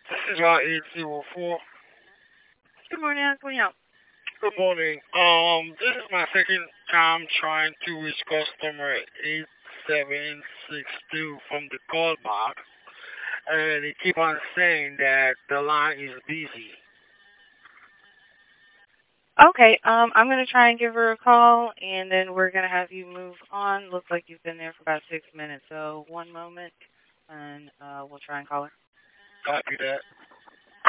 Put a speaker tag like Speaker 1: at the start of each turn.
Speaker 1: This is our 804.
Speaker 2: Good morning. How can we help?
Speaker 1: Good morning. This is my second time trying to reach customer 8762 from the call box, and they keep on saying that the line is busy.
Speaker 2: Okay. I'm gonna try and give her a call, and then we're gonna have you move on. Looks like you've been there for about 6 minutes. So one moment, and we'll try and call her.
Speaker 1: Copy that.